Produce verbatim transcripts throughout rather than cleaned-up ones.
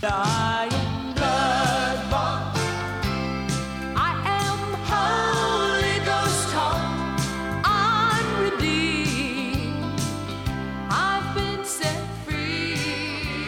I am blood-bought. I am Holy Ghost taught. I'm redeemed. I've been set free.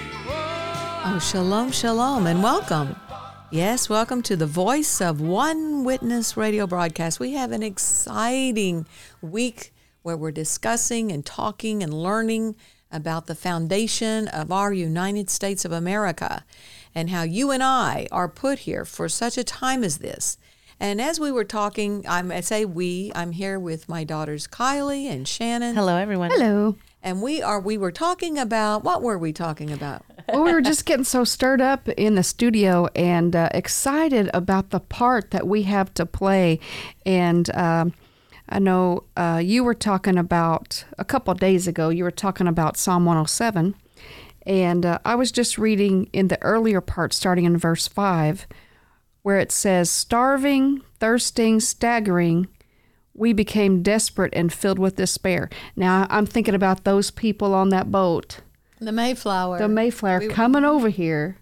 Whoa. Oh, shalom, shalom, and welcome. Yes, welcome to the Voice of One Witness radio broadcast. We have an exciting week where we're discussing and talking and learning about the foundation of our United States of America and how you and I are put here for such a time as this. And as we were talking, I'm, I say we, I'm here with my daughters Kylie and Shannon. Hello, everyone. Hello. And we are, we were talking about, what were we talking about? Well, we were just getting so stirred up in the studio and uh, excited about the part that we have to play. And um, I know uh, you were talking about, a couple of days ago, you were talking about Psalm one oh seven. And uh, I was just reading in the earlier part, starting in verse five, where it says, starving, thirsting, staggering, we became desperate and filled with despair. Now, I'm thinking about those people on that boat. The Mayflower. The Mayflower We- coming over here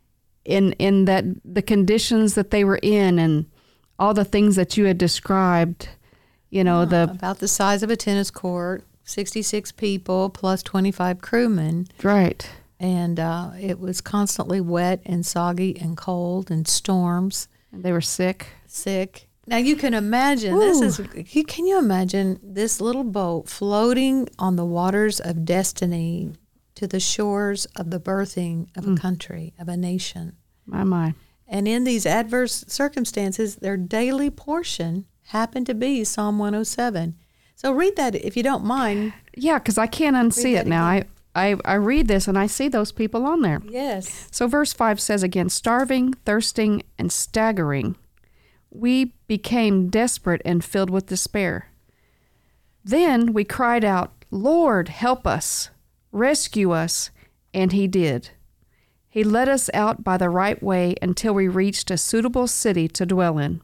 in in that the conditions that they were in and all the things that you had described, you know, the About the size of a tennis court, sixty-six people plus twenty-five crewmen. right. And uh, it was constantly wet and soggy and cold and storms, They were sick. sick. Now you can imagine, this is, you, can you imagine this little boat floating on the waters of destiny to the shores of the birthing of a country, of a nation? My my. And in these adverse circumstances, their daily portion happened to be Psalm one oh seven. So read that if you don't mind. Yeah, because I can't unsee that it now. I, I I read this and I see those people on there. Yes. So verse five says again, starving, thirsting, and staggering, we became desperate and filled with despair. Then we cried out, Lord, help us, rescue us, and he did. He led us out by the right way until we reached a suitable city to dwell in.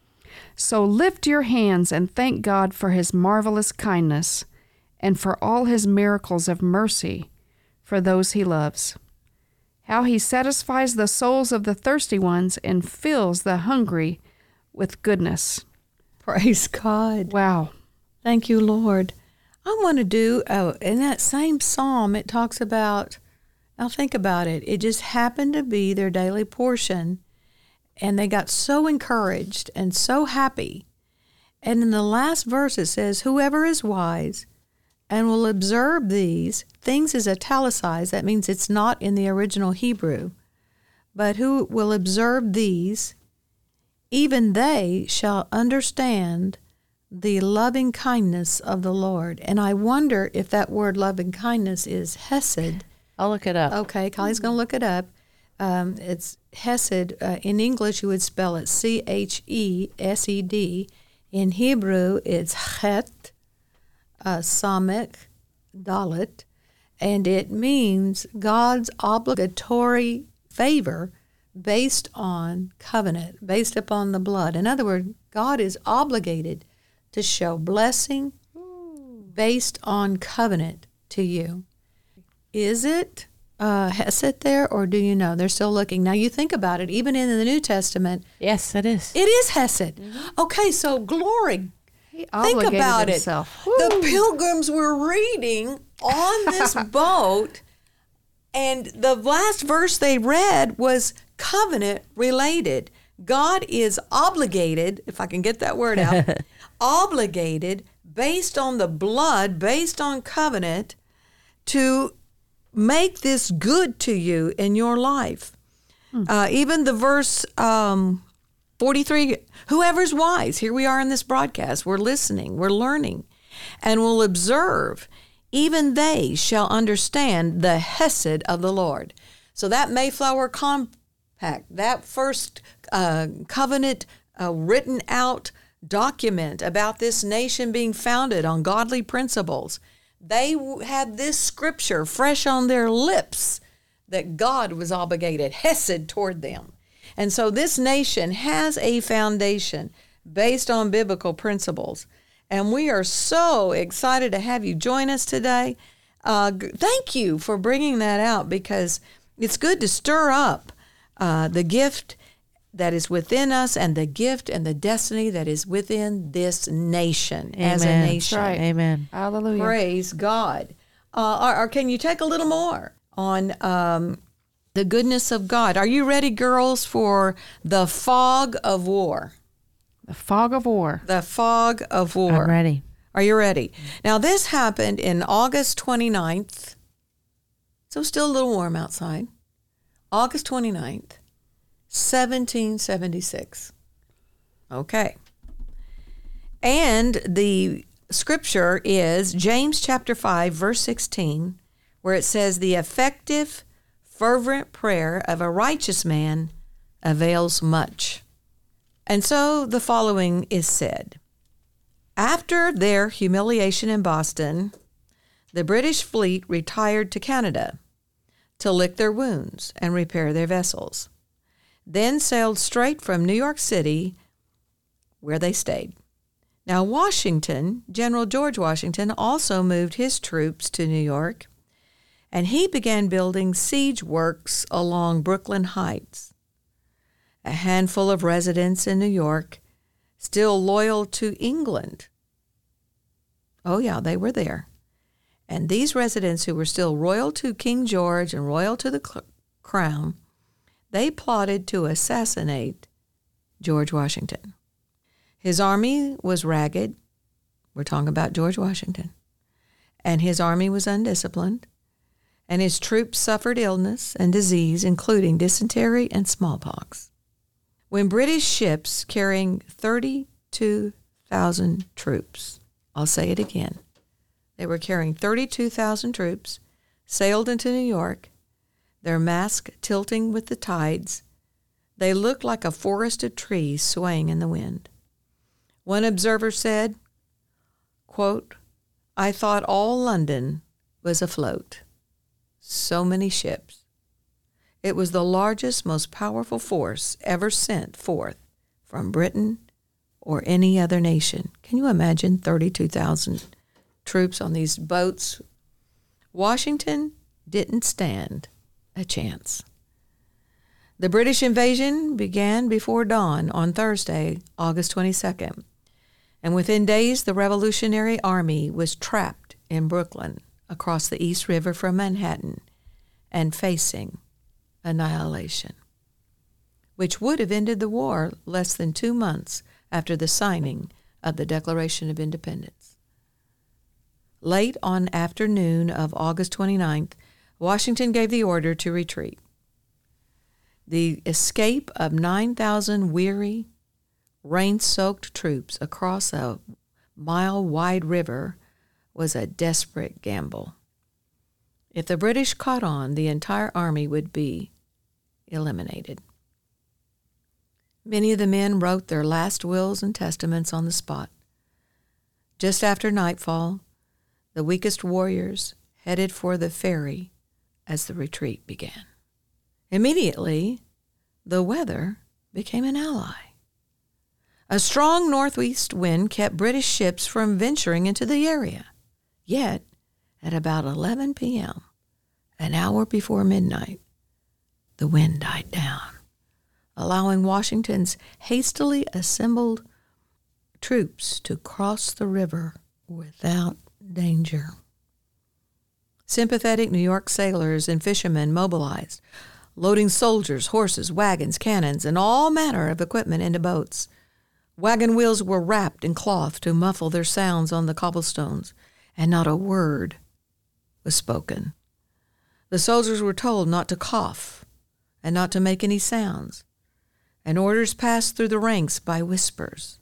So lift your hands and thank God for his marvelous kindness and for all his miracles of mercy for those he loves. How he satisfies the souls of the thirsty ones and fills the hungry with goodness. Praise God. Wow. Thank you, Lord. I want to do, oh, in that same psalm, it talks about, now think about it, it just happened to be their daily portion, and they got so encouraged and so happy. And in the last verse it says, whoever is wise and will observe these, things is italicized, that means it's not in the original Hebrew, but who will observe these, even they shall understand the loving kindness of the Lord. And I wonder if that word loving kindness is Hesed. I'll look it up. Okay, Kylie's going to look it up. Um, it's Hesed. Uh, in English, you would spell it C H E S E D. In Hebrew, it's Chet, uh, Samek, Dalet, and it means God's obligatory favor based on covenant, based upon the blood. In other words, God is obligated to show blessing based on covenant to you. Is it uh, Hesed there, or do you know? They're still looking. Now, you think about it, even in the New Testament, Yes, it is. it is Hesed. Okay, so glory. He Think obligated about himself. it. The pilgrims were reading on this boat, and the last verse they read was covenant related. God is obligated, if I can get that word out, obligated based on the blood, based on covenant, to make this good to you in your life. Uh, even the verse um, forty-three, whoever's wise, here we are in this broadcast, we're listening, we're learning, and will observe, even they shall understand the Hesed of the Lord. So that Mayflower Compact, that first uh, covenant uh, written out document about this nation being founded on godly principles, they had this scripture fresh on their lips that God was obligated, Hesed, toward them. And so this nation has a foundation based on biblical principles. And we are so excited to have you join us today. Uh, thank you for bringing that out, because It's good to stir up uh, the gift that is within us and the gift and the destiny that is within this nation as a Amen. nation. That's right. Amen. Hallelujah. Praise God. Uh, or, or can you take a little more on um, the goodness of God? Are you ready, girls, for the fog of war? The fog of war. The fog of war. I'm ready. Are you ready? Now, this happened in August twenty-ninth. So still a little warm outside. August twenty-ninth, seventeen seventy-six. Okay. And the scripture is James chapter five, verse sixteen, where it says, the effective, fervent prayer of a righteous man avails much. And so the following is said. After their humiliation in Boston, the British fleet retired to Canada to lick their wounds and repair their vessels, then sailed straight from New York City, where they stayed. Now, Washington, General George Washington, also moved his troops to New York, and he began building siege works along Brooklyn Heights. A handful of residents in New York, still loyal to England. Oh, yeah, they were there. And these residents who were still royal to King George and royal to the cl- crown, they plotted to assassinate George Washington. His army was ragged. We're talking about George Washington. And his army was undisciplined. And his troops suffered illness and disease, including dysentery and smallpox. When British ships carrying thirty-two thousand troops, I'll say it again, they were carrying thirty-two thousand troops, sailed into New York, their masts tilting with the tides. They looked like a forest of trees swaying in the wind. One observer said, quote, I thought all London was afloat. So many ships. It was the largest, most powerful force ever sent forth from Britain or any other nation. Can you imagine thirty-two thousand troops on these boats? Washington didn't stand a chance. The British invasion began before dawn on Thursday, August twenty-second, and within days the Revolutionary Army was trapped in Brooklyn across the East River from Manhattan and facing annihilation, which would have ended the war less than two months after the signing of the Declaration of Independence. Late on afternoon of August twenty-ninth, Washington gave the order to retreat. The escape of nine thousand weary, rain-soaked troops across a mile-wide river was a desperate gamble. If the British caught on, the entire army would be eliminated. Many of the men wrote their last wills and testaments on the spot. Just after nightfall, the weakest warriors headed for the ferry as the retreat began. Immediately, the weather became an ally. A strong northeast wind kept British ships from venturing into the area. Yet, at about eleven p.m., an hour before midnight, the wind died down, allowing Washington's hastily assembled troops to cross the river without danger. Sympathetic New York sailors and fishermen mobilized, loading soldiers, horses, wagons, cannons, and all manner of equipment into boats. Wagon wheels were wrapped in cloth to muffle their sounds on the cobblestones, and not a word was spoken. The soldiers were told not to cough and not to make any sounds, and orders passed through the ranks by whispers.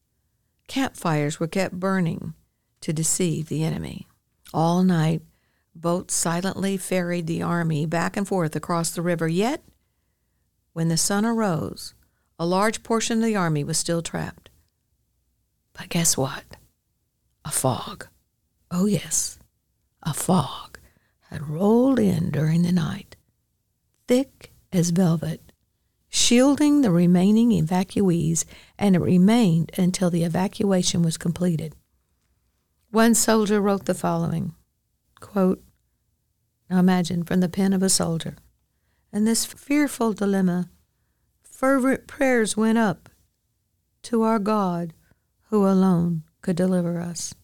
Campfires were kept burning to deceive the enemy. All night, boats silently ferried the army back and forth across the river, yet, when the sun arose, a large portion of the army was still trapped. But guess what? A fog. Oh yes, a fog had rolled in during the night, thick as velvet, shielding the remaining evacuees, and it remained until the evacuation was completed. One soldier wrote the following, quote, now imagine, from the pen of a soldier, In this fearful dilemma, fervent prayers went up to our God, who alone could deliver us.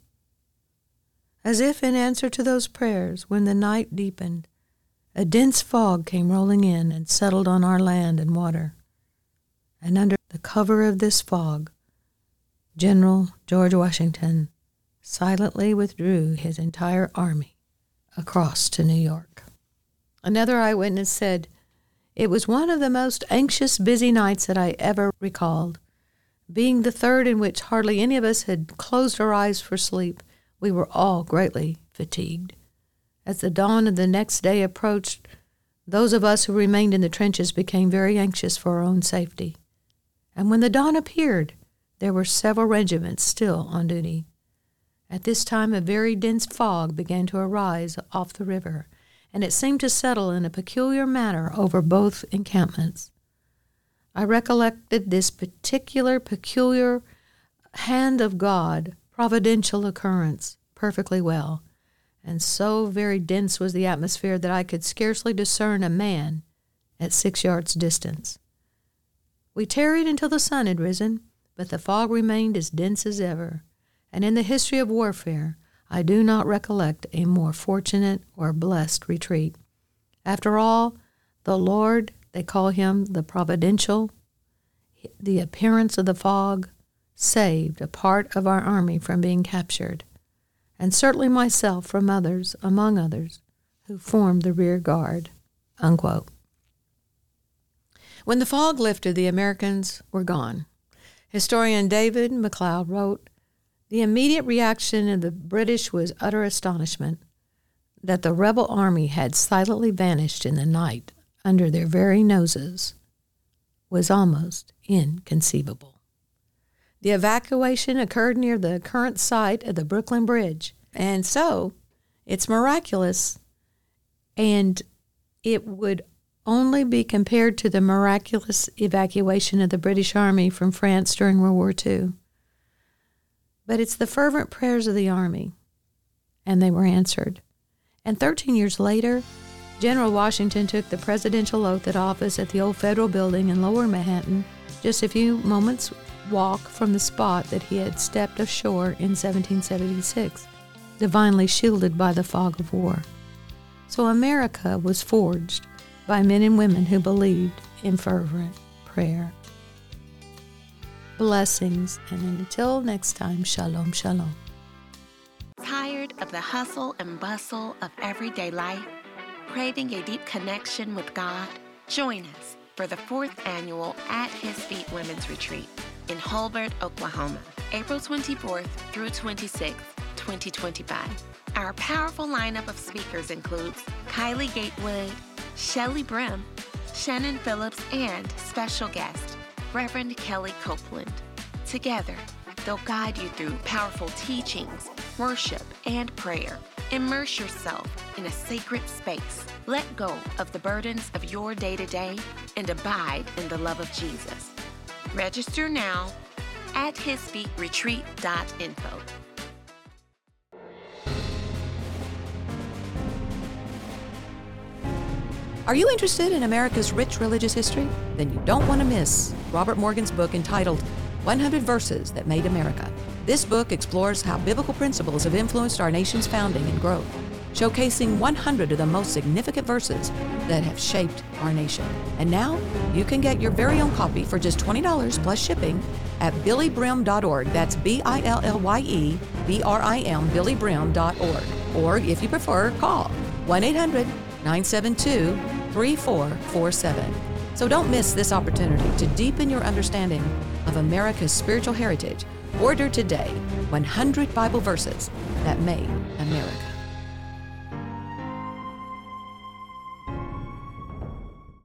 As if in answer to those prayers, when the night deepened, a dense fog came rolling in and settled on our land and water. And under the cover of this fog, General George Washington silently withdrew his entire army across to New York. Another eyewitness said, "It was one of the most anxious, busy nights that I ever recalled. Being the third in which hardly any of us had closed our eyes for sleep, we were all greatly fatigued. As the dawn of the next day approached, those of us who remained in the trenches became very anxious for our own safety. And when the dawn appeared, there were several regiments still on duty. At this time a very dense fog began to arise off the river, and it seemed to settle in a peculiar manner over both encampments. I recollected this particular, peculiar hand of God, providential occurrence, perfectly well, and so very dense was the atmosphere that I could scarcely discern a man at six yards' distance. We tarried until the sun had risen, but the fog remained as dense as ever, and in the history of warfare I do not recollect a more fortunate or blessed retreat. After all, the Lord, they call him the providential, the appearance of the fog, saved a part of our army from being captured, and certainly myself from others, among others, who formed the rear guard." Unquote. When the fog lifted, the Americans were gone. Historian David MacLeod wrote, "The immediate reaction of the British was utter astonishment that the rebel army had silently vanished in the night under their very noses was almost inconceivable. The evacuation occurred near the current site of the Brooklyn Bridge, and so it's miraculous, and it would only be compared to the miraculous evacuation of the British Army from France during World War Two. But it's the fervent prayers of the Army, and they were answered. And thirteen years later, General Washington took the presidential oath at office at the old Federal Building in Lower Manhattan, just a few moments' walk from the spot that he had stepped ashore in seventeen seventy-six, divinely shielded by the fog of war. So America was forged by men and women who believed in fervent prayer. Blessings, and until next time, shalom, shalom. Tired of the hustle and bustle of everyday life? Craving a deep connection with God? Join us for the fourth annual At His Feet Women's Retreat in Hulbert, Oklahoma, April twenty-fourth through twenty-sixth, twenty twenty-five. Our powerful lineup of speakers includes Kylie Gatewood, Shelley Brim, Shannon Phillips, and special guest, Reverend Kelly Copeland. Together, they'll guide you through powerful teachings, worship, and prayer. Immerse yourself in a sacred space. Let go of the burdens of your day-to-day and abide in the love of Jesus. Register now at his feet retreat dot info. Are you interested in America's rich religious history? Then you don't want to miss Robert Morgan's book entitled one hundred Verses That Made America. This book explores how biblical principles have influenced our nation's founding and growth, showcasing one hundred of the most significant verses that have shaped our nation. And now you can get your very own copy for just twenty dollars plus shipping at billy brim dot org. That's B I L L Y E B R I M, billy brim dot org. Or if you prefer, call one eight hundred nine seven two three four four seven. So don't miss this opportunity to deepen your understanding of America's spiritual heritage. Order today one hundred Bible verses that made America.